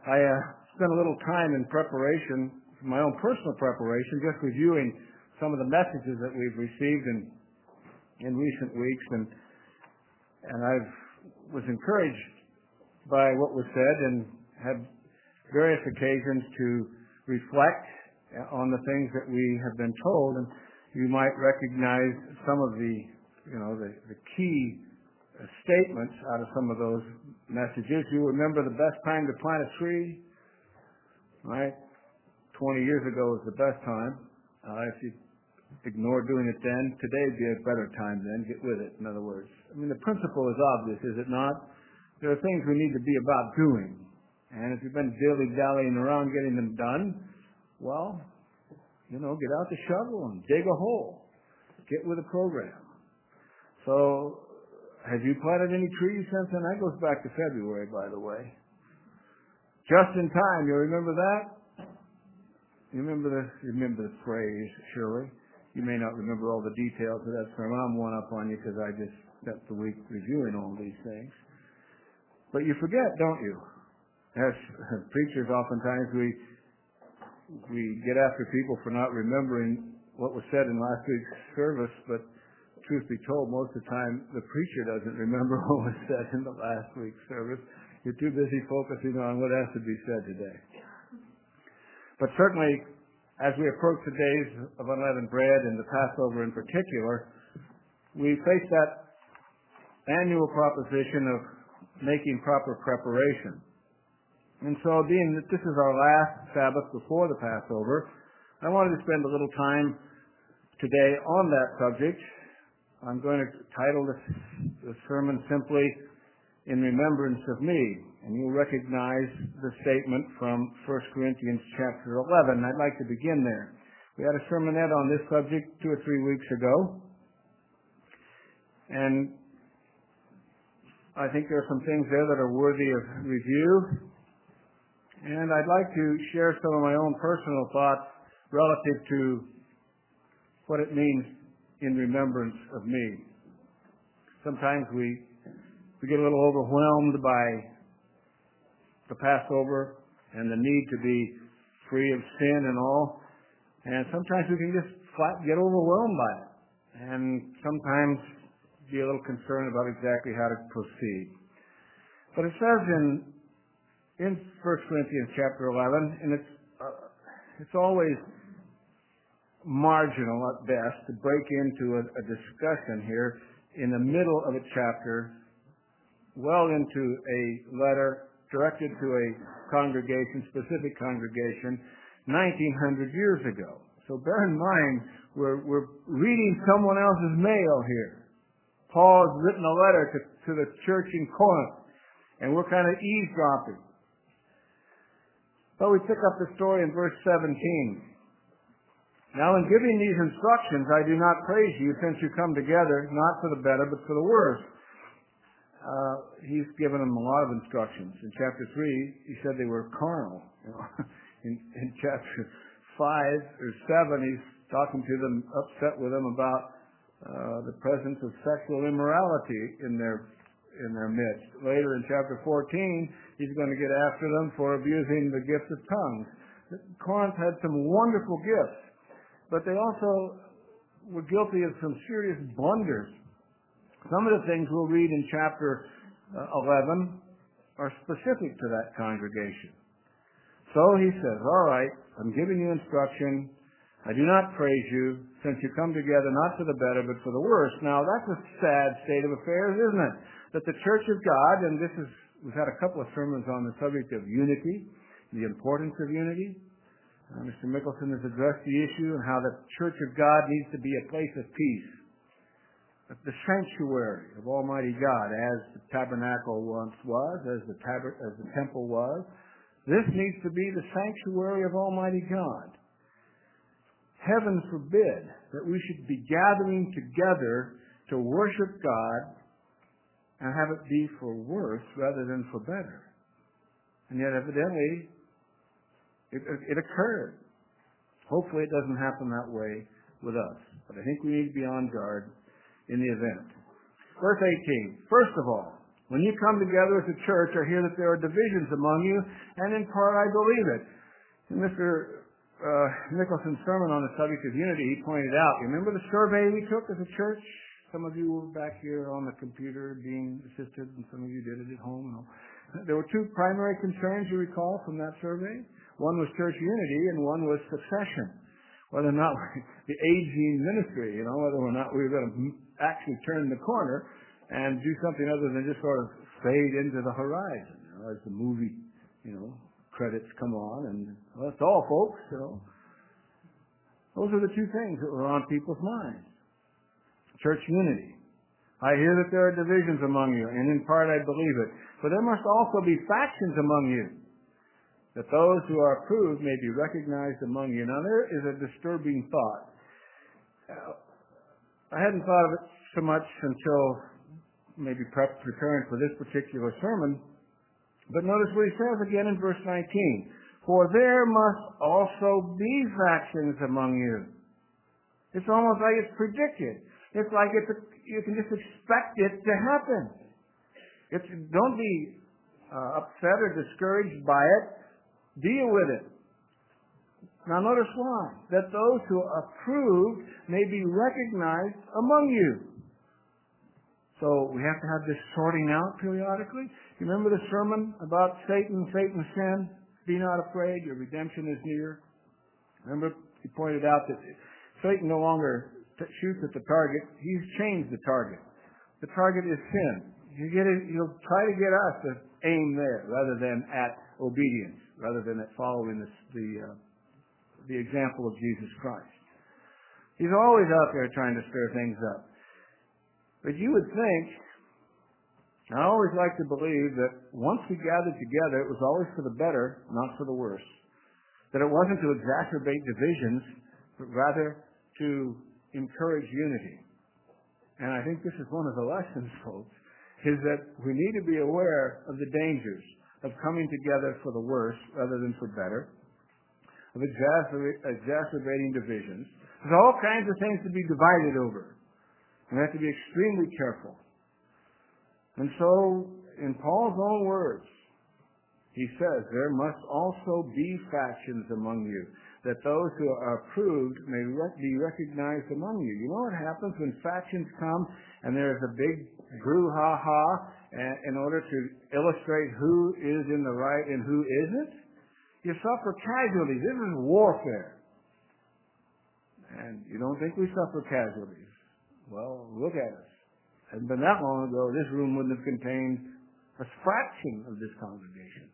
I spent a little time in preparation, my own personal preparation, just reviewing some of the messages that we've received in recent weeks, and I was encouraged by what was said and had various occasions to reflect on the things that we have been told. And you might recognize some of the key statements out of some of those messages. You remember the best time to plant a tree, right? 20 years ago was the best time. If you ignore doing it then, today would be a better time then. Get with it, in other words. I mean, the principle is obvious, is it not? There are things we need to be about doing. And if you've been dilly-dallying around getting them done, well, get out the shovel and dig a hole. Get with the program. So, have you planted any trees since then? That goes back to February, by the way. Just in time, you remember that? You remember the phrase, surely. You may not remember all the details of that sermon. I'm one up on you because I just spent the week reviewing all these things. But you forget, don't you? As preachers, oftentimes we get after people for not remembering what was said in last week's service, but truth be told, most of the time the preacher doesn't remember what was said in the last week's service. You're too busy focusing on what has to be said today. But certainly, as we approach the days of unleavened bread and the Passover in particular, we face that annual proposition of making proper preparation. And so, being that this is our last Sabbath before the Passover, I wanted to spend a little time today on that subject. I'm going to title this sermon simply, "In Remembrance of Me." And you'll recognize the statement from 1 Corinthians chapter 11. I'd like to begin there. We had a sermonette on this subject 2 or 3 weeks ago. And I think there are some things there that are worthy of review. And I'd like to share some of my own personal thoughts relative to what it means in remembrance of me. Sometimes we get a little overwhelmed by the Passover and the need to be free of sin and all. And sometimes we can just flat get overwhelmed by it. And sometimes be a little concerned about exactly how to proceed. But it says in 1 Corinthians chapter 11, and it's always marginal at best to break into a discussion here in the middle of a chapter, well into a letter directed to a congregation, specific congregation, 1900 years ago. So bear in mind, we're reading someone else's mail here. Paul has written a letter to the church in Corinth, and we're kind of eavesdropping. But we pick up the story in verse 17. "Now in giving these instructions, I do not praise you, since you come together, not for the better, but for the worse." He's given them a lot of instructions. In chapter 3, he said they were carnal. In chapter 5 or 7, he's talking to them, upset with them about the presence of sexual immorality in their midst. Later in chapter 14, he's going to get after them for abusing the gift of tongues. Corinth had some wonderful gifts, but they also were guilty of some serious blunders. Some of the things we'll read in chapter 11 are specific to that congregation. So he says, "All right, I'm giving you instruction. I do not praise you, since you come together not for the better, but for the worse." Now, that's a sad state of affairs, isn't it? That the church of God, and we've had a couple of sermons on the subject of unity, the importance of unity. Mr. Mickelson has addressed the issue and how the church of God needs to be a place of peace. The sanctuary of Almighty God, as the tabernacle once was, as the temple was. This needs to be the sanctuary of Almighty God. Heaven forbid that we should be gathering together to worship God and have it be for worse rather than for better. And yet evidently it occurred. Hopefully it doesn't happen that way with us. But I think we need to be on guard in the event. Verse 18. "First of all, When you come together as a church, I hear that there are divisions among you, and in part I believe it. In Mr. Nicholson's sermon on the subject of unity, he pointed out, remember the survey we took as a church? Some of you were back here on the computer being assisted, and some of you did it at home. There were two primary concerns, you recall, from that survey. One was church unity, and one was succession. Whether or not the aging ministry, whether or not we were going to actually turn the corner and do something other than just sort of fade into the horizon, as the movie, credits come on, and that's all, folks. Those are the two things that were on people's minds. Church unity. I hear that there are divisions among you, and in part I believe it. But there must also be factions among you, that those who are approved may be recognized among you. Now, there is a disturbing thought. I hadn't thought of it so much until maybe preparing for this particular sermon. But notice what he says again in verse 19. For there must also be factions among you. It's almost like it's predicted. It's like you can just expect it to happen. Don't be upset or discouraged by it. Deal with it. Now notice why. That those who are approved may be recognized among you. So we have to have this sorting out periodically. You remember the sermon about Satan's sin? Be not afraid, your redemption is near. Remember, he pointed out that Satan no longer shoots at the target. He's changed the target. The target is sin. He'll try to get us to aim there rather than at obedience, rather than at following the example of Jesus Christ. He's always out there trying to stir things up. But you would think, I always like to believe that once we gathered together, it was always for the better, not for the worse. That it wasn't to exacerbate divisions, but rather to encourage unity. And I think this is one of the lessons, folks, is that we need to be aware of the dangers of coming together for the worse rather than for better, of exacerbating divisions. There's all kinds of things to be divided over. We have to be extremely careful. And so, in Paul's own words, he says, there must also be factions among you, that those who are approved may be recognized among you. You know what happens when factions come and there's a big brouhaha in order to illustrate who is in the right and who isn't? You suffer casualties. This is warfare. And you don't think we suffer casualties. Well, look at us. It hadn't been that long ago, this room wouldn't have contained a fraction of this congregation.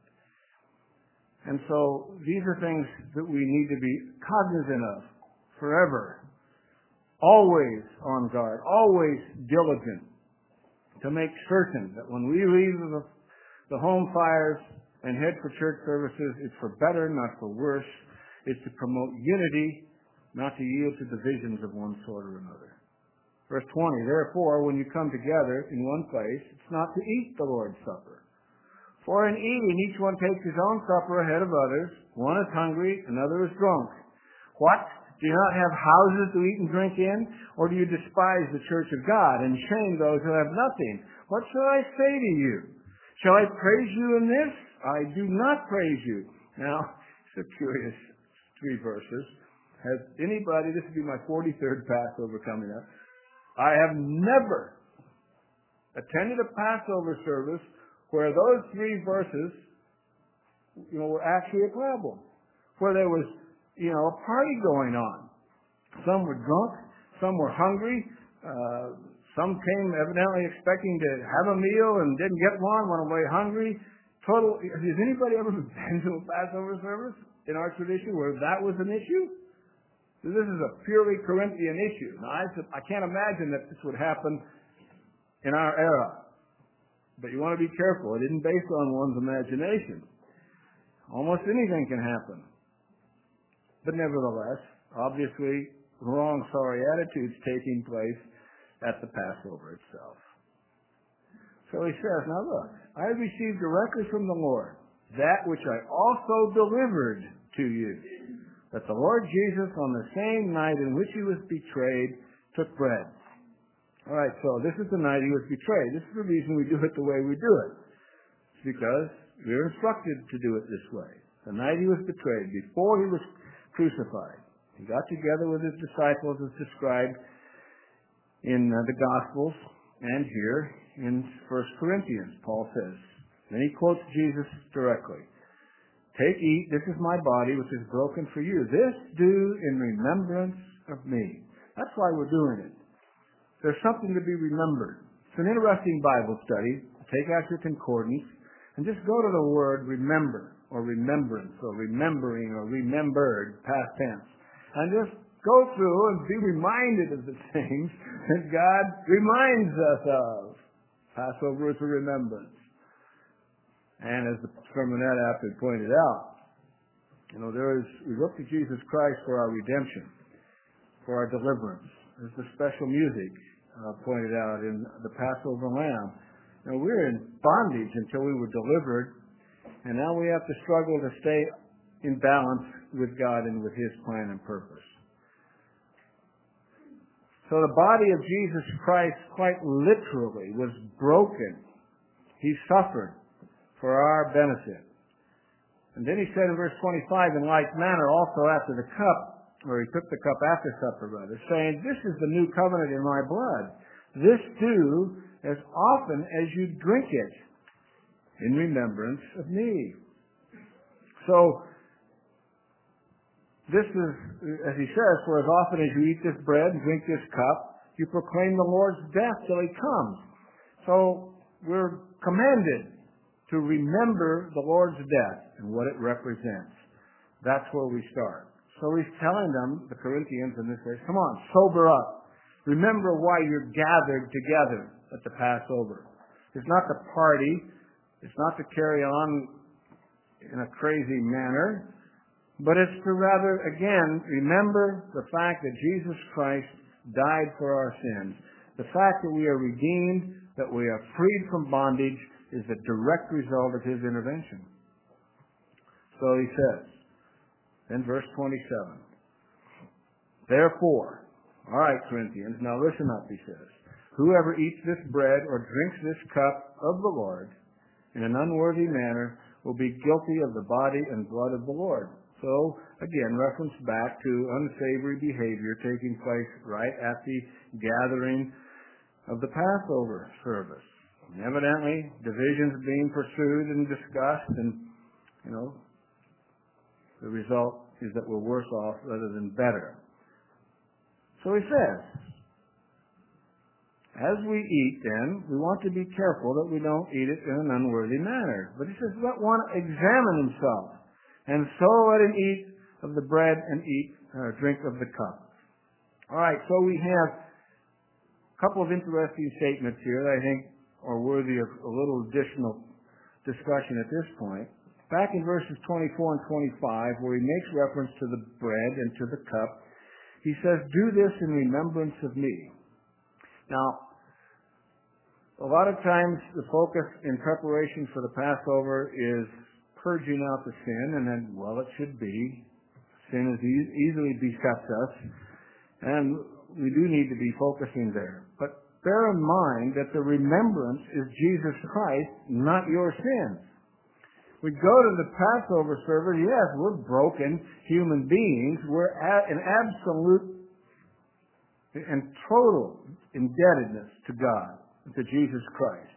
And so these are things that we need to be cognizant of forever. Always on guard, always diligent to make certain that when we leave the home fires and head for church services, it's for better, not for worse. It's to promote unity, not to yield to divisions of one sort or another. Verse 20, therefore, when you come together in one place, it's not to eat the Lord's Supper. For in eating, each one takes his own supper ahead of others. One is hungry, another is drunk. What? Do you not have houses to eat and drink in? Or do you despise the church of God and shame those who have nothing? What shall I say to you? Shall I praise you in this? I do not praise you. Now, it's a curious 3 verses. Has anybody, this will be my 43rd Passover coming up, I have never attended a Passover service where those 3 verses, were actually a problem. Where there was, a party going on. Some were drunk, some were hungry, some came evidently expecting to have a meal and didn't get one, went away hungry. Has anybody ever been to a Passover service in our tradition where that was an issue? So this is a purely Corinthian issue. Now, I can't imagine that this would happen in our era. But you want to be careful. It isn't based on one's imagination. Almost anything can happen. But nevertheless, obviously, wrong, sorry attitudes taking place at the Passover itself. So he says, now look, I received directly from the Lord that which I also delivered to you, that the Lord Jesus, on the same night in which he was betrayed, took bread. All right, so this is the night he was betrayed. This is the reason we do it the way we do it. It's because we're instructed to do it this way. The night he was betrayed, before he was crucified, he got together with his disciples as described in the Gospels and here in 1 Corinthians, Paul says. Then he quotes Jesus directly. Take, eat, this is my body which is broken for you. This do in remembrance of me. That's why we're doing it. There's something to be remembered. It's an interesting Bible study. Take out your concordance and just go to the word remember or remembrance or remembering or remembered, past tense. And just go through and be reminded of the things that God reminds us of. Passover is a remembrance. And as the sermonette after pointed out, we look to Jesus Christ for our redemption, for our deliverance. There's the special music pointed out in the Passover lamb. We're in bondage until we were delivered, and now we have to struggle to stay in balance with God and with His plan and purpose. So the body of Jesus Christ quite literally was broken. He suffered for our benefit. And then he said in verse 25, in like manner also after the cup, or he took the cup after supper, rather, saying, this is the new covenant in my blood. This do as often as you drink it in remembrance of me. So, this is, as he says, for as often as you eat this bread and drink this cup, you proclaim the Lord's death till he comes. So, we're commanded to remember the Lord's death and what it represents. That's where we start. So he's telling them, the Corinthians in this verse, come on, sober up. Remember why you're gathered together at the Passover. It's not to party. It's not to carry on in a crazy manner. But it's to rather, again, remember the fact that Jesus Christ died for our sins. The fact that we are redeemed, that we are freed from bondage, is a direct result of his intervention. So he says, in verse 27, therefore, all right, Corinthians, now listen up, he says, whoever eats this bread or drinks this cup of the Lord in an unworthy manner will be guilty of the body and blood of the Lord. So, again, reference back to unsavory behavior taking place right at the gathering of the Passover service. And evidently, divisions being pursued and discussed, and, the result is that we're worse off rather than better. So he says, as we eat then, we want to be careful that we don't eat it in an unworthy manner. But he says, let one examine himself, and so let him eat of the bread and drink of the cup. All right, so we have a couple of interesting statements here that I think are worthy of a little additional discussion at this point. Back in verses 24 and 25, where he makes reference to the bread and to the cup, he says, do this in remembrance of me. Now, a lot of times the focus in preparation for the Passover is purging out the sin, and then, well, it should be. Sin easily besets us, and we do need to be focusing there. But bear in mind that the remembrance is Jesus Christ, not your sins. We go to the Passover service, yes, we're broken human beings. We're in absolute and total indebtedness to God, to Jesus Christ,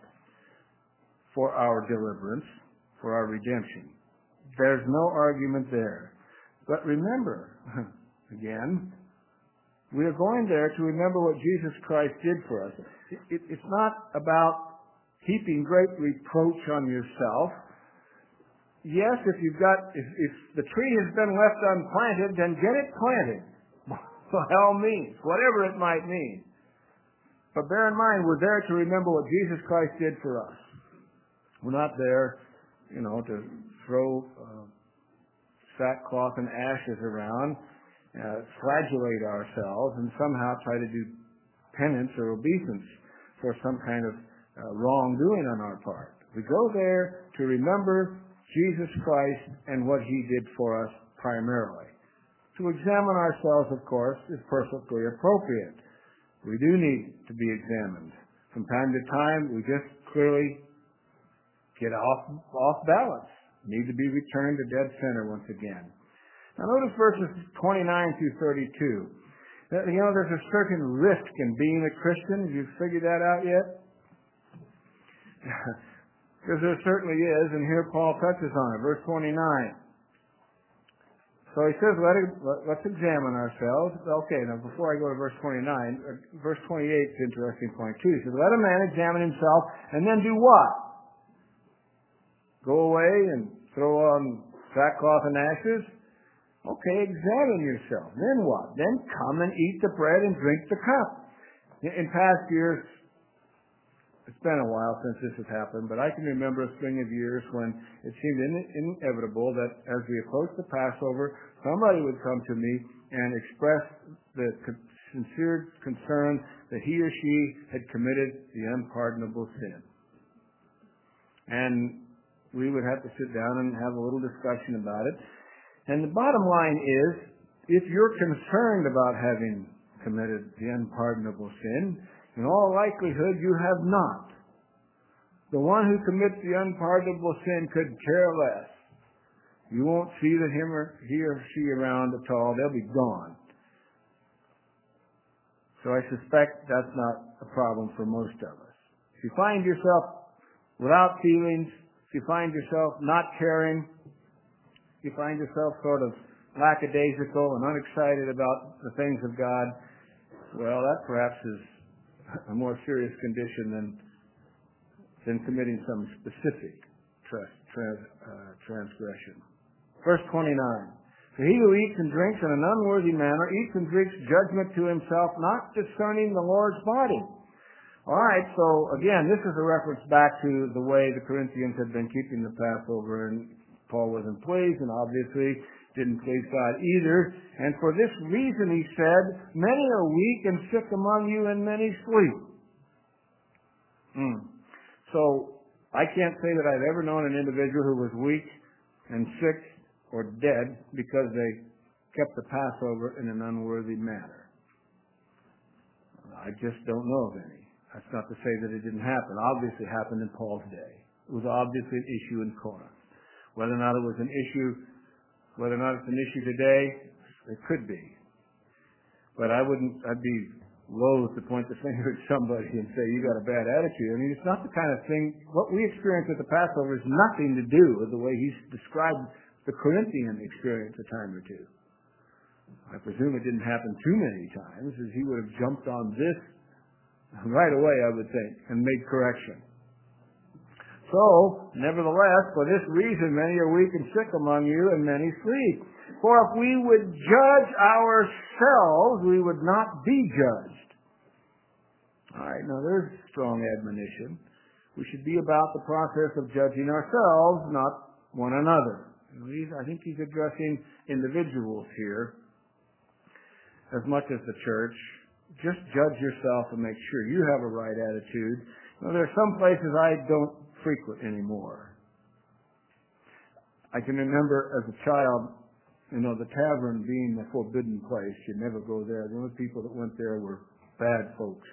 for our deliverance, for our redemption. There's no argument there. But remember, again, we are going there to remember what Jesus Christ did for us. It's not about heaping great reproach on yourself. Yes, if the tree has been left unplanted, then get it planted. By all means, whatever it might mean. But bear in mind, we're there to remember what Jesus Christ did for us. We're not there, to throw sackcloth and ashes around, flagellate ourselves, and somehow try to do penance or obeisance for some kind of wrongdoing on our part. We go there to remember Jesus Christ and what he did for us primarily. To examine ourselves, of course, is perfectly appropriate. We do need to be examined. From time to time, we just clearly get off balance. Need to be returned to dead center once again. Now notice verses 29 through 32. There's a certain risk in being a Christian. Have you figured that out yet? Because there certainly is, and here Paul touches on it. Verse 29. So he says, let's examine ourselves. Okay, now before I go to verse 29, verse 28 is an interesting point too. He says, let a man examine himself, and then do what? Go away and throw on sackcloth and ashes? Okay, examine yourself. Then what? Then come and eat the bread and drink the cup. In past years, it's been a while since this has happened, but I can remember a string of years when it seemed inevitable that as we approached the Passover, somebody would come to me and express the sincere concern that he or she had committed the unpardonable sin. And we would have to sit down and have a little discussion about it. And the bottom line is, if you're concerned about having committed the unpardonable sin, in all likelihood you have not. The one who commits the unpardonable sin could care less. You won't see he or she around at all. They'll be gone. So I suspect that's not a problem for most of us. If you find yourself without feelings, if you find yourself not caring, if you find yourself sort of lackadaisical and unexcited about the things of God, well, that perhaps is a more serious condition than committing some specific transgression. Verse 29. For he who eats and drinks in an unworthy manner eats and drinks judgment to himself, not discerning the Lord's body. All right, so again, this is a reference back to the way the Corinthians had been keeping the Passover, and Paul wasn't pleased, and obviously didn't please God either. And for this reason, he said, many are weak and sick among you, and many sleep. So I can't say that I've ever known an individual who was weak and sick or dead because they kept the Passover in an unworthy manner. I just don't know of any. That's not to say that it didn't happen. Obviously it happened in Paul's day. It was obviously an issue in Corinth. Whether or not it's an issue today, it could be. But I'd be loath to point the finger at somebody and say, you got a bad attitude. I mean, it's not the kind of thing, what we experience at the Passover is nothing to do with the way he's described the Corinthian experience a time or two. I presume it didn't happen too many times, as he would have jumped on this right away, I would think, and made correction. So, nevertheless, for this reason, many are weak and sick among you, and many sleep. For if we would judge ourselves, we would not be judged. All right, now there's strong admonition. We should be about the process of judging ourselves, not one another. I think he's addressing individuals here as much as the church. Just judge yourself and make sure you have a right attitude. There are some places I don't frequent anymore. I can remember as a child, the tavern being the forbidden place. You'd never go there. The only people that went there were bad folks.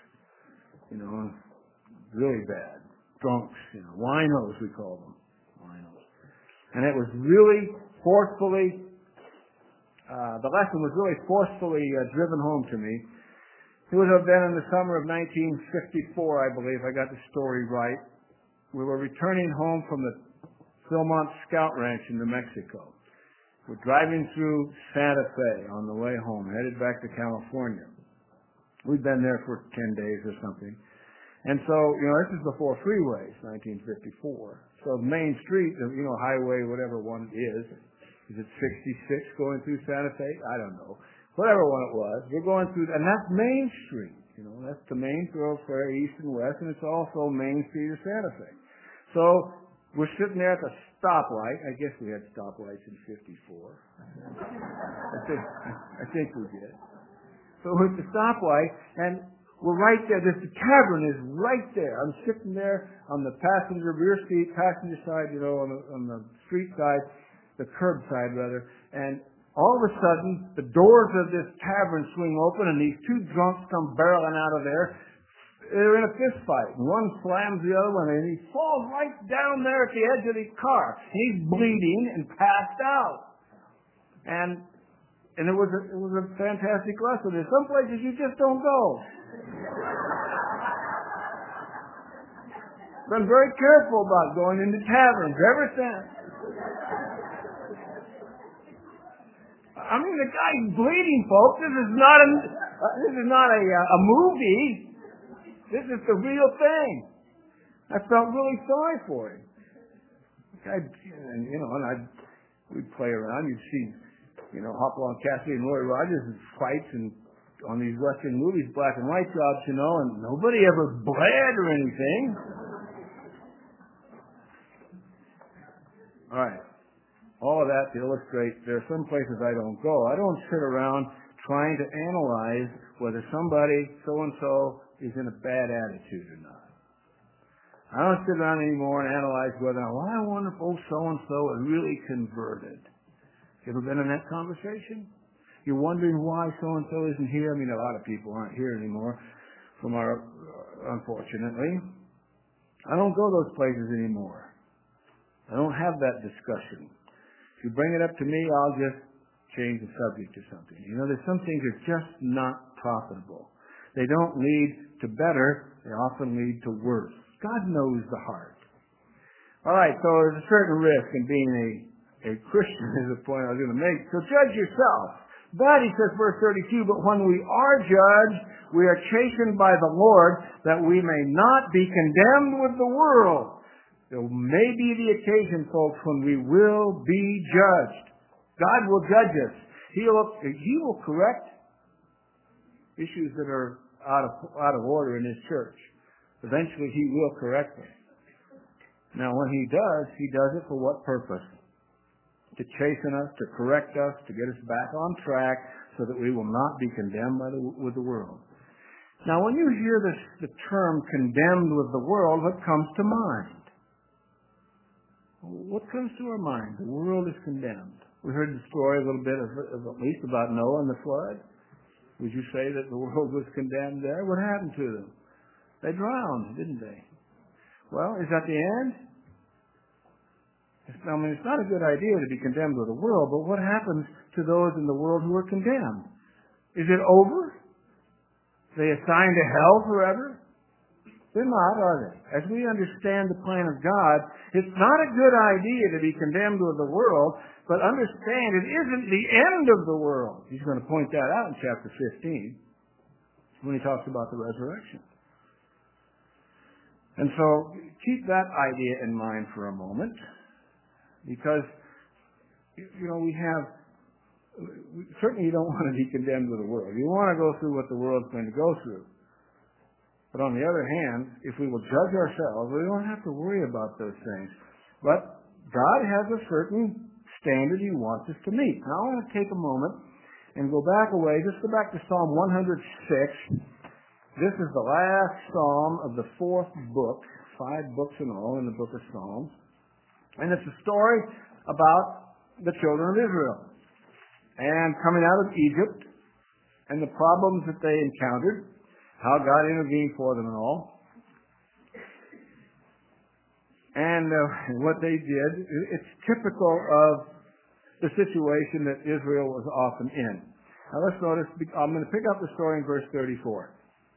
Really bad. Drunks, winos we call them. Winos. And it was really forcefully, the lesson was really forcefully driven home to me. It would have been in the summer of 1954, I believe. I got the story right. We were returning home from the Philmont Scout Ranch in New Mexico. We're driving through Santa Fe on the way home, headed back to California. We'd been there for 10 days or something. And so, this is before freeways, 1954. So Main Street, highway, whatever one it is it 66 going through Santa Fe? I don't know. Whatever one it was, we're going through, and that's Main Street. That's the main thoroughfare, east and west, and it's also Main Street of Santa Fe. So we're sitting there at the stoplight. I guess we had stoplights in 54. I think we did. So we're at the stoplight, and we're right there. The tavern is right there. I'm sitting there on the passenger side, on the street side, the curb side rather, and all of a sudden, the doors of this tavern swing open, and these two drunks come barreling out of there. They're in a fist fight. One slams the other one, and he falls right down there at the edge of the car. He's bleeding and passed out. And it was a fantastic lesson. There's some places you just don't go. Been very careful about going into taverns ever since. I mean, the guy's bleeding, folks. This is not a movie. This is the real thing. I felt really sorry for him. We'd play around. You'd see, Hopalong Cassidy and Roy Rogers fights and on these Western movies, black and white jobs, and nobody ever bled or anything. All right. All of that to illustrate there are some places I don't go. I don't sit around trying to analyze whether somebody, so-and-so, is in a bad attitude or not. I don't sit around anymore and analyze whether, I wonder if so-and-so is really converted. You ever been in that conversation? You're wondering why so-and-so isn't here? I mean, a lot of people aren't here anymore unfortunately. I don't go those places anymore. I don't have that discussion. If you bring it up to me, I'll just change the subject to something. There's some things that are just not profitable. They don't lead to better. They often lead to worse. God knows the heart. All right, so there's a certain risk in being a Christian is the point I was going to make. So judge yourself. But, he says, verse 32, but when we are judged, we are chastened by the Lord, that we may not be condemned with the world. There may be the occasion, folks, when we will be judged. God will judge us. He will correct issues that are out of order in His church. Eventually, He will correct them. Now, when He does it for what purpose? To chasten us, to correct us, to get us back on track, so that we will not be condemned with the world. Now, when you hear the term condemned with the world, what comes to mind? What comes to our mind? The world is condemned. We heard the story a little bit of at least about Noah and the flood. Would you say that the world was condemned there? What happened to them? They drowned, didn't they? Well, is that the end? It's not a good idea to be condemned with the world, but what happens to those in the world who are condemned? Is it over? Are they assigned to hell forever? They're not, are they? As we understand the plan of God, it's not a good idea to be condemned with the world, but understand it isn't the end of the world. He's going to point that out in chapter 15 when he talks about the resurrection. And so keep that idea in mind for a moment, because, certainly you don't want to be condemned with the world. You want to go through what the world's going to go through. But on the other hand, if we will judge ourselves, we don't have to worry about those things. But God has a certain standard He wants us to meet. Now I want to take a moment and go back to Psalm 106. This is the last psalm of the 4th book, 5 books in all in the book of Psalms. And it's a story about the children of Israel and coming out of Egypt and the problems that they encountered, how God intervened for them and all. And what they did, it's typical of the situation that Israel was often in. Now let's notice, I'm going to pick up the story in verse 34.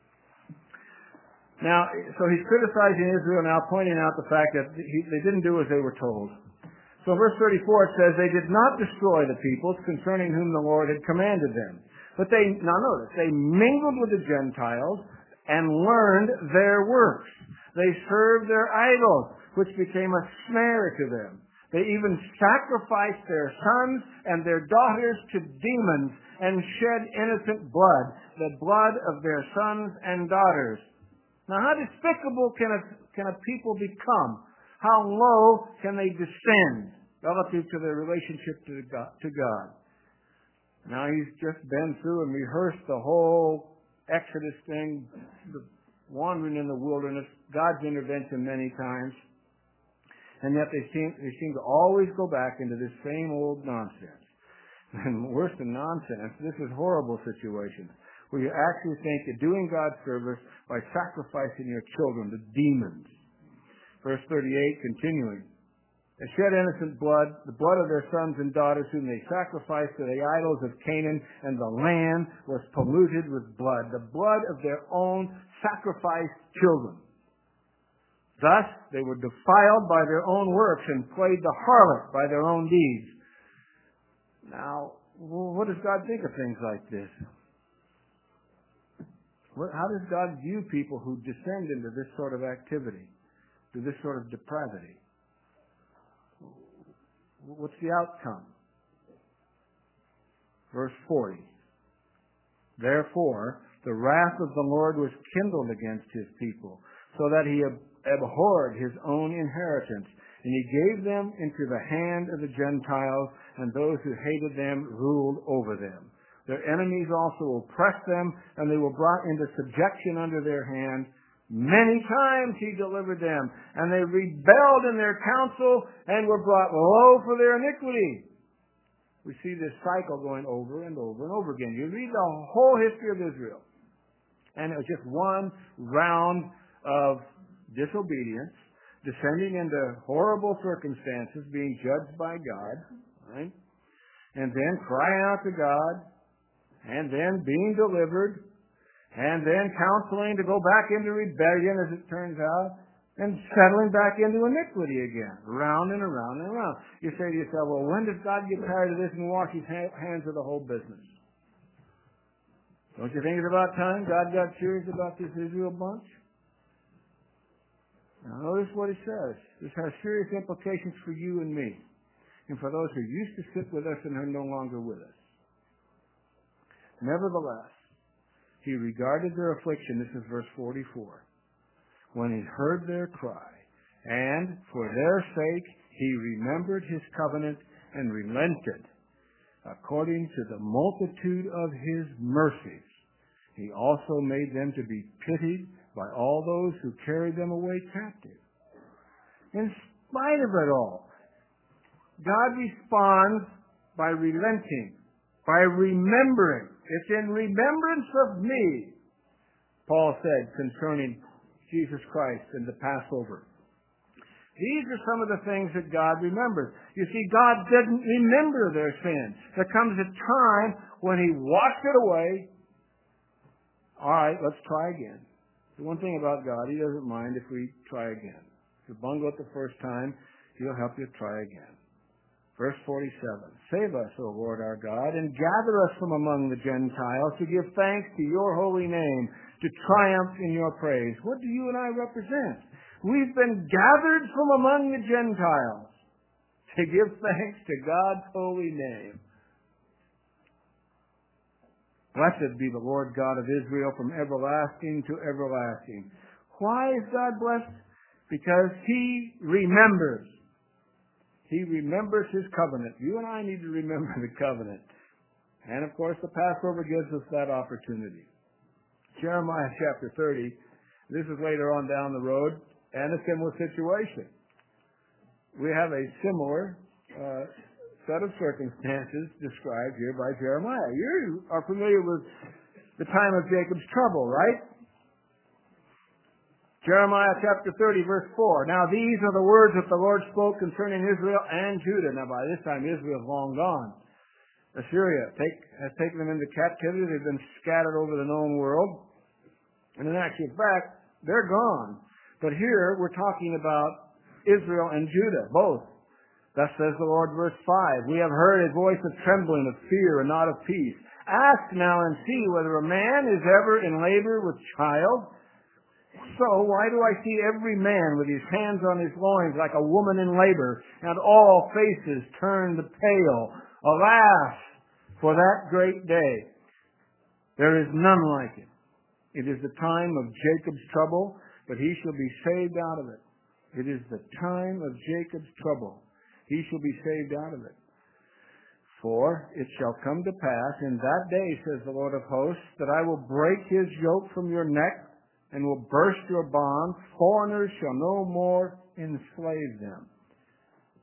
Now, so he's criticizing Israel now, pointing out the fact that they didn't do as they were told. So in verse 34 it says, they did not destroy the peoples concerning whom the Lord had commanded them. But now notice, they mingled with the Gentiles and learned their works. They served their idols, which became a snare to them. They even sacrificed their sons and their daughters to demons and shed innocent blood, the blood of their sons and daughters. Now, how despicable can a people become? How low can they descend relative to their relationship to God? Now, he's just been through and rehearsed the whole Exodus thing, the wandering in the wilderness, God's intervention many times. And yet they seem to always go back into this same old nonsense. and worse than nonsense, this is horrible situations where you actually think you're doing God's service by sacrificing your children to demons. Verse 38, continuing. They shed innocent blood, the blood of their sons and daughters whom they sacrificed to the idols of Canaan, and the land was polluted with blood, the blood of their own sacrificed children. Thus, they were defiled by their own works and played the harlot by their own deeds. Now, what does God think of things like this? How does God view people who descend into this sort of activity, to this sort of depravity? What's the outcome? Verse 40. Therefore, the wrath of the Lord was kindled against his people, so that he abhorred his own inheritance, and he gave them into the hand of the Gentiles, and those who hated them ruled over them. Their enemies also oppressed them, and they were brought into subjection under their hand. Many times he delivered them, and they rebelled in their counsel and were brought low for their iniquity. We see this cycle going over and over and over again. You read the whole history of Israel, and it was just one round of disobedience, descending into horrible circumstances, being judged by God, right? And then crying out to God, and then being delivered, and then counseling to go back into rebellion, as it turns out, and settling back into iniquity again, round and around and around. You say to yourself, well, when does God get tired of this and wash his hands of the whole business? Don't you think it's about time God got serious about this Israel bunch? Now, notice what he says. This has serious implications for you and me, and for those who used to sit with us and are no longer with us. Nevertheless, he regarded their affliction, this is verse 44, when he heard their cry, and for their sake he remembered his covenant and relented. According to the multitude of his mercies, he also made them to be pitied by all those who carried them away captive. In spite of it all, God responds by relenting, by remembering. It's in remembrance of me, Paul said concerning Jesus Christ and the Passover. These are some of the things that God remembers. You see, God doesn't remember their sin. There comes a time when he washed it away. All right, let's try again. The one thing about God, he doesn't mind if we try again. If you bungle it the first time, he'll help you try again. Verse 47, save us, O Lord our God, and gather us from among the Gentiles to give thanks to your holy name, to triumph in your praise. What do you and I represent? We've been gathered from among the Gentiles to give thanks to God's holy name. Blessed be the Lord God of Israel from everlasting to everlasting. Why is God blessed? Because he remembers. He remembers his covenant. You and I need to remember the covenant. And of course, the Passover gives us that opportunity. Jeremiah chapter 30, this is later on down the road, and a similar situation. We have a similar set of circumstances described here by Jeremiah. You are familiar with the time of Jacob's trouble, right? Jeremiah chapter 30, verse 4. Now these are the words that the Lord spoke concerning Israel and Judah. Now by this time Israel is long gone. Assyria has taken them into captivity. They've been scattered over the known world. And in actual fact, they're gone. But here we're talking about Israel and Judah, both. Thus says the Lord, verse 5. We have heard a voice of trembling, of fear, and not of peace. Ask now and see whether a man is ever in labor with child. So why do I see every man with his hands on his loins like a woman in labor, and all faces turned pale? Alas, for that great day. There is none like it. It is the time of Jacob's trouble, but he shall be saved out of it. It is the time of Jacob's trouble. He shall be saved out of it. For it shall come to pass in that day, says the Lord of hosts, that I will break his yoke from your neck, and will burst your bonds. Foreigners shall no more enslave them.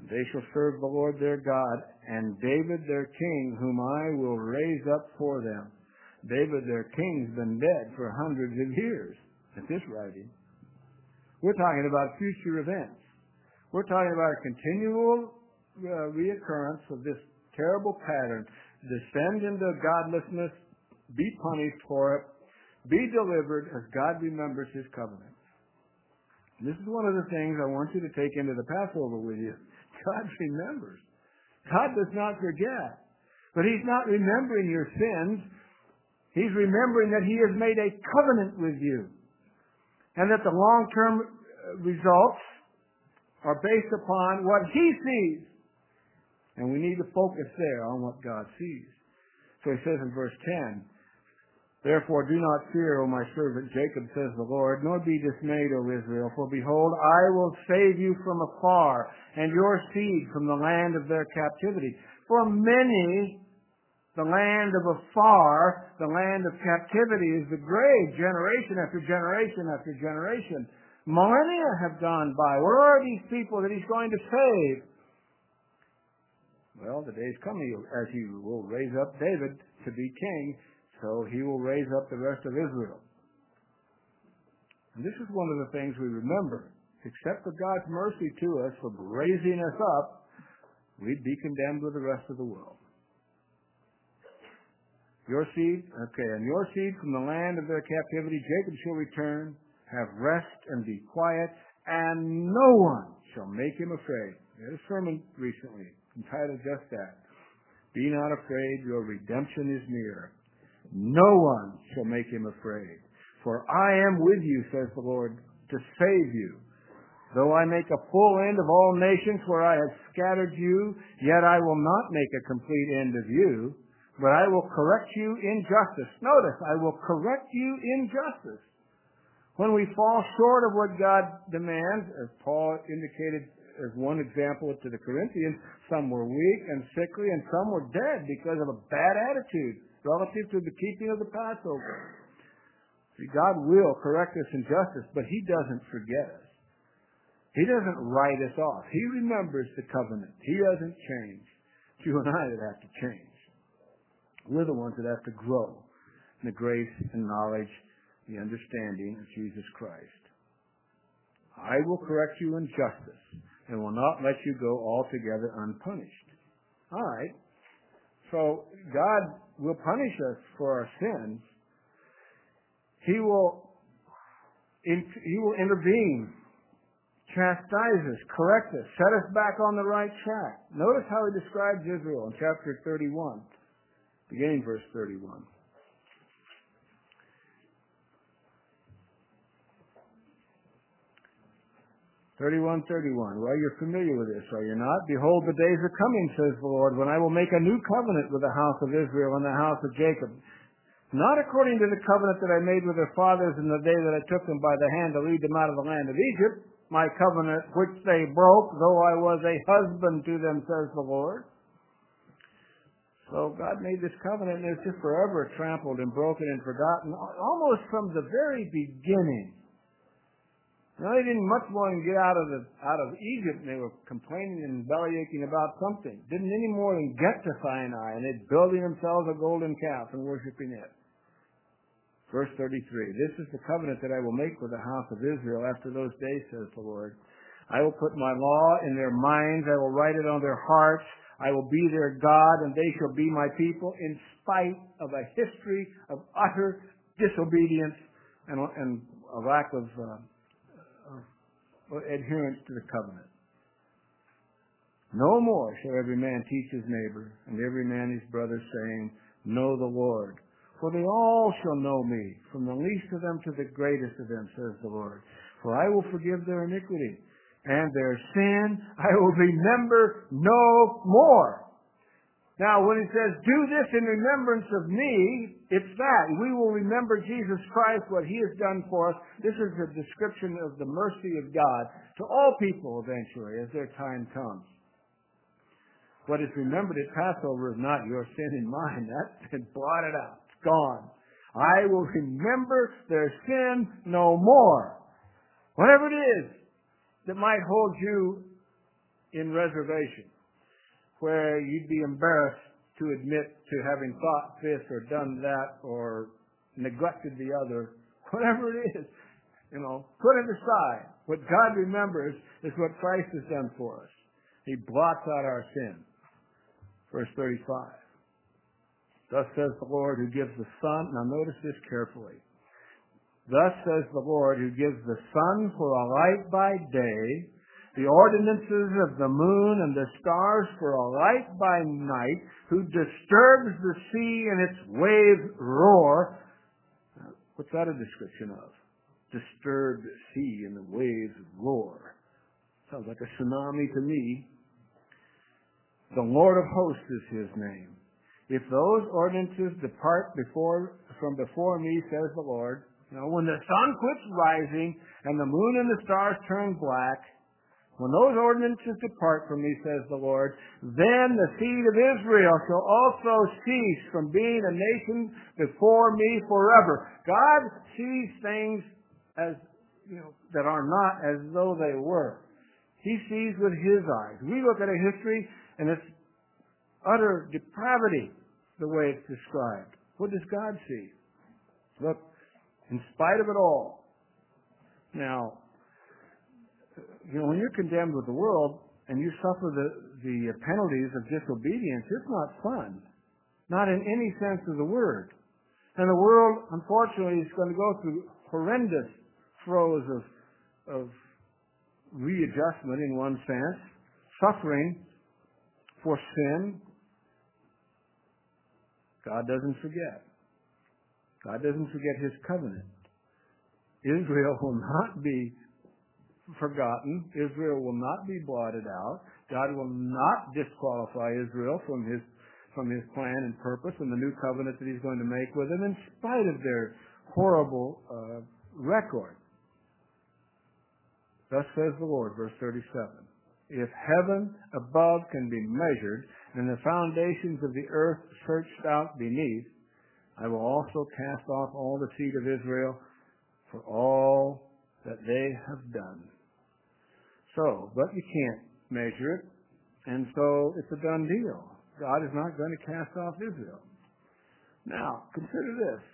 They shall serve the Lord their God, and David their king, whom I will raise up for them. David their king's been dead for hundreds of years at this writing. We're talking about future events. We're talking about a continual reoccurrence of this terrible pattern. Descend into godlessness, be punished for it, be delivered as God remembers His covenant. This is one of the things I want you to take into the Passover with you. God remembers. God does not forget. But He's not remembering your sins. He's remembering that He has made a covenant with you. And that the long-term results are based upon what He sees. And we need to focus there on what God sees. So He says in verse 10, Therefore do not fear, O my servant Jacob, says the Lord, nor be dismayed, O Israel, for behold, I will save you from afar, and your seed from the land of their captivity. For many, the land of afar, the land of captivity is the grave, generation after generation after generation. Millennia have gone by. Where are these people that He's going to save? Well, the day's coming as He will raise up David to be king, so He will raise up the rest of Israel. And this is one of the things we remember. Except for God's mercy to us for raising us up, we'd be condemned with the rest of the world. Your seed, and your seed from the land of their captivity, Jacob shall return, have rest and be quiet, and no one shall make him afraid. We had a sermon recently entitled just that. Be not afraid, your redemption is near. No one shall make him afraid. For I am with you, says the Lord, to save you. Though I make a full end of all nations where I have scattered you, yet I will not make a complete end of you, but I will correct you in justice. Notice, I will correct you in justice. When we fall short of what God demands, as Paul indicated as one example to the Corinthians, some were weak and sickly, and some were dead because of a bad attitude relative to the keeping of the Passover. See, God will correct us in justice, but He doesn't forget us. He doesn't write us off. He remembers the covenant. He doesn't change. It's you and I that have to change. We're the ones that have to grow in the grace and knowledge, the understanding of Jesus Christ. I will correct you in justice and will not let you go altogether unpunished. All right. So God will punish us for our sins. He will intervene, chastise us, correct us, set us back on the right track. Notice how He describes Israel in chapter 31, beginning verse 31. 31:31. Well, you're familiar with this, are you not? Behold, the days are coming, says the Lord, when I will make a new covenant with the house of Israel and the house of Jacob. Not according to the covenant that I made with their fathers in the day that I took them by the hand to lead them out of the land of Egypt, my covenant which they broke, though I was a husband to them, says the Lord. So God made this covenant, and it's just forever trampled and broken and forgotten, almost from the very beginning. Now, they didn't much want to get out of Egypt, and they were complaining and bellyaching about something. Didn't any more than get to Sinai, and they're building themselves a golden calf and worshiping it. Verse 33, this is the covenant that I will make with the house of Israel after those days, says the Lord. I will put my law in their minds. I will write it on their hearts. I will be their God, and they shall be my people, in spite of a history of utter disobedience and a lack of adherence to the covenant. No more shall every man teach his neighbor, and every man his brother, saying, Know the Lord. For they all shall know me, from the least of them to the greatest of them, says the Lord. For I will forgive their iniquity, and their sin I will remember no more. Now, when it says, do this in remembrance of me, it's that. We will remember Jesus Christ, what He has done for us. This is a description of the mercy of God to all people eventually as their time comes. What is remembered at Passover is not your sin and mine. That's been blotted out. It's gone. I will remember their sin no more. Whatever it is that might hold you in reservation, where you'd be embarrassed to admit to having thought this or done that or neglected the other, whatever it is, put it aside. What God remembers is what Christ has done for us. He blots out our sin. Verse 35. Thus says the Lord who gives the sun. Now notice this carefully. Thus says the Lord who gives the sun for a light by day, the ordinances of the moon and the stars for a light by night, who disturbs the sea and its waves roar. What's that a description of? Disturbed sea and the waves roar. Sounds like a tsunami to me. The Lord of hosts is his name. If those ordinances depart from before me, says the Lord, when the sun quits rising and the moon and the stars turn black, when those ordinances depart from me, says the Lord, then the seed of Israel shall also cease from being a nation before me forever. God sees things as, that are not as though they were. He sees with his eyes. We look at a history and it's utter depravity, the way it's described. What does God see? Look, in spite of it all. Now, when you're condemned with the world and you suffer the penalties of disobedience, it's not fun. Not in any sense of the word. And the world, unfortunately, is going to go through horrendous throes of readjustment in one sense, suffering for sin. God doesn't forget. God doesn't forget his covenant. Israel will not be forgotten. Israel will not be blotted out. God will not disqualify Israel from his plan and purpose and the new covenant that he's going to make with them in spite of their horrible record. Thus says the Lord, verse 37. If heaven above can be measured and the foundations of the earth searched out beneath, I will also cast off all the seed of Israel for all that they have done. But you can't measure it, and so it's a done deal. God is not going to cast off Israel. Now, consider this.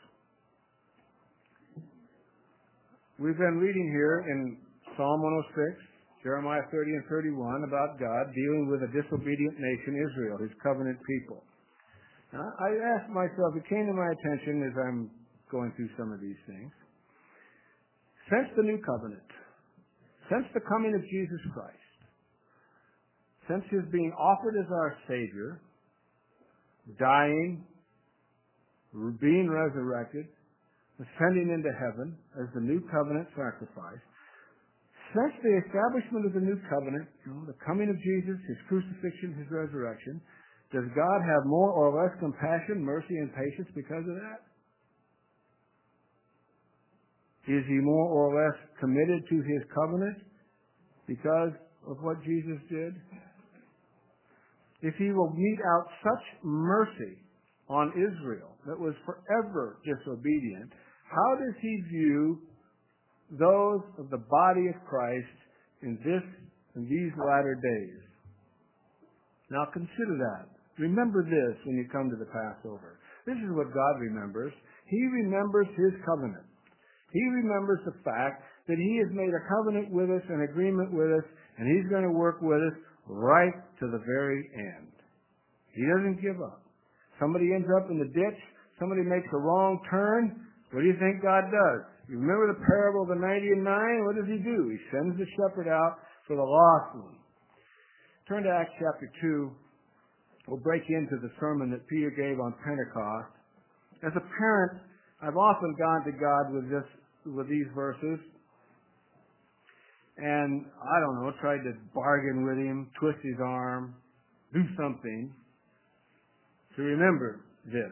We've been reading here in Psalm 106, Jeremiah 30 and 31 about God dealing with a disobedient nation, Israel, his covenant people. Now, I asked myself, it came to my attention as I'm going through some of these things. Since the new covenant, since the coming of Jesus Christ, since his being offered as our Savior, dying, being resurrected, ascending into heaven as the new covenant sacrifice, since the establishment of the new covenant, the coming of Jesus, his crucifixion, his resurrection, does God have more or less compassion, mercy, and patience because of that? Is he more or less committed to his covenant because of what Jesus did? If he will mete out such mercy on Israel that was forever disobedient, how does he view those of the body of Christ in these latter days? Now consider that. Remember this when you come to the Passover. This is what God remembers. He remembers his covenant. He remembers the fact that he has made a covenant with us, an agreement with us, and he's going to work with us right to the very end. He doesn't give up. Somebody ends up in the ditch. Somebody makes a wrong turn. What do you think God does? You remember the parable of the 90 and 9? What does he do? He sends the shepherd out for the lost one. Turn to Acts chapter 2. We'll break into the sermon that Peter gave on Pentecost. As a parent, I've often gone to God with these verses, and tried to bargain with him, twist his arm, do something to remember this.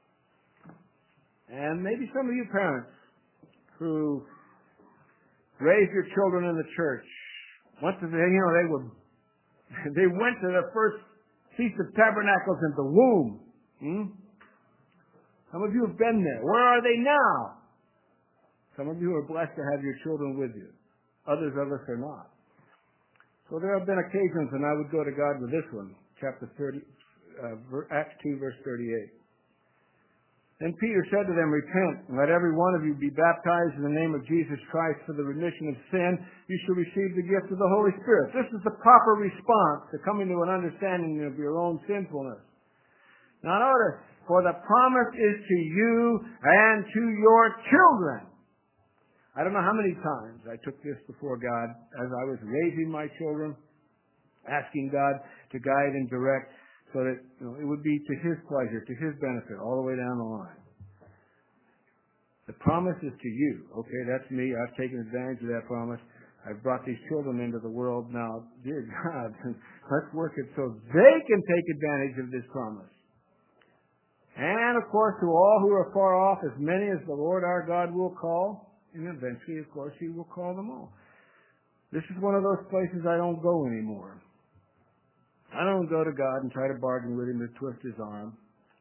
And maybe some of you parents who raised your children in the church went to they went to the first Feast of Tabernacles in the womb. Some of you have been there. Where are they now? Some of you are blessed to have your children with you. Others of us are not. So there have been occasions when I would go to God with this one, chapter 30, Acts 2, verse 38. Then Peter said to them, repent, and let every one of you be baptized in the name of Jesus Christ for the remission of sin. You shall receive the gift of the Holy Spirit. This is the proper response to coming to an understanding of your own sinfulness. Now notice, for the promise is to you and to your children. I don't know how many times I took this before God as I was raising my children, asking God to guide and direct, so that it would be to His pleasure, to His benefit, all the way down the line. The promise is to you. Okay, that's me. I've taken advantage of that promise. I've brought these children into the world now. Dear God, let's work it so they can take advantage of this promise. And, of course, to all who are far off, as many as the Lord our God will call, and eventually, of course, He will call them all. This is one of those places I don't go anymore. I don't go to God and try to bargain with Him to twist His arm.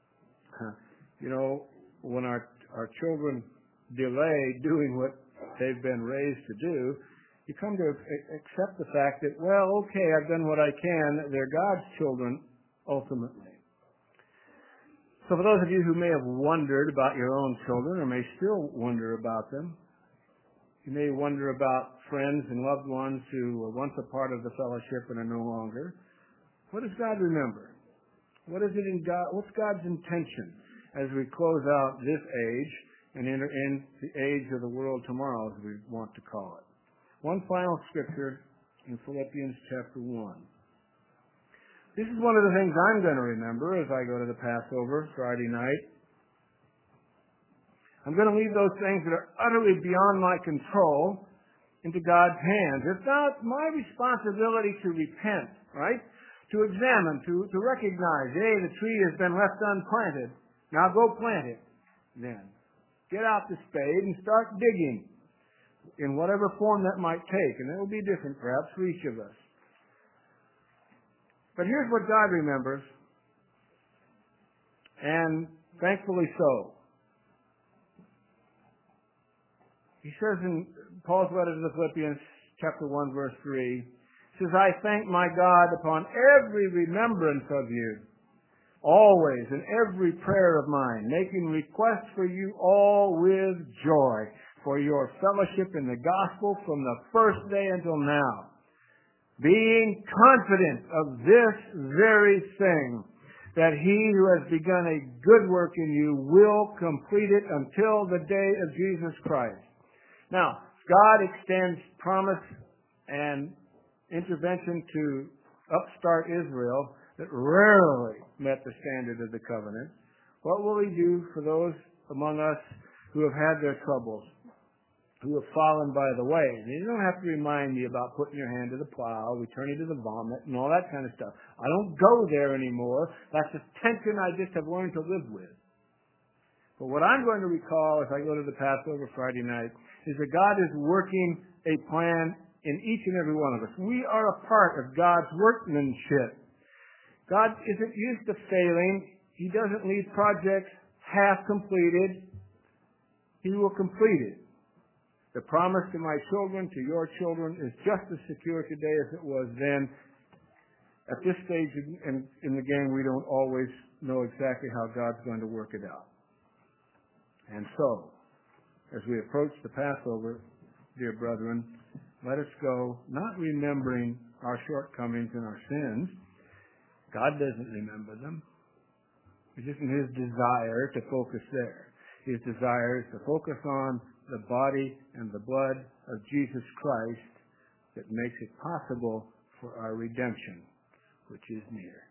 When our children delay doing what they've been raised to do, you come to accept the fact that, well, okay, I've done what I can. They're God's children, ultimately. So for those of you who may have wondered about your own children, or may still wonder about them, you may wonder about friends and loved ones who were once a part of the fellowship and are no longer. What does God remember? What is it in God? What's God's intention as we close out this age and enter in the age of the world tomorrow, as we want to call it? One final scripture in Philippians chapter 1. This is one of the things I'm going to remember as I go to the Passover Friday night. I'm going to leave those things that are utterly beyond my control into God's hands. It's not my responsibility to repent, right? To examine, to recognize, hey, the tree has been left unplanted. Now go plant it. Then get out the spade and start digging in whatever form that might take. And it will be different perhaps for each of us. But here's what God remembers. And thankfully so. He says in Paul's letter to the Philippians, chapter 1, verse 3, says, I thank my God upon every remembrance of you, always in every prayer of mine, making request for you all with joy for your fellowship in the gospel from the first day until now, being confident of this very thing, that he who has begun a good work in you will complete it until the day of Jesus Christ. Now, God extends promise and intervention to upstart Israel that rarely met the standard of the covenant. What will He do for those among us who have had their troubles, who have fallen by the way? And you don't have to remind me about putting your hand to the plow, returning to the vomit, and all that kind of stuff. I don't go there anymore. That's a tension I just have learned to live with. But what I'm going to recall as I go to the Passover Friday night is that God is working a plan in each and every one of us. We are a part of God's workmanship. God isn't used to failing. He doesn't leave projects half completed. He will complete it. The promise to my children, to your children, is just as secure today as it was then. At this stage in the game, we don't always know exactly how God's going to work it out. And so, as we approach the Passover, dear brethren, let us go not remembering our shortcomings and our sins. God doesn't remember them. It isn't His desire to focus there. His desire is to focus on the body and the blood of Jesus Christ that makes it possible for our redemption, which is near.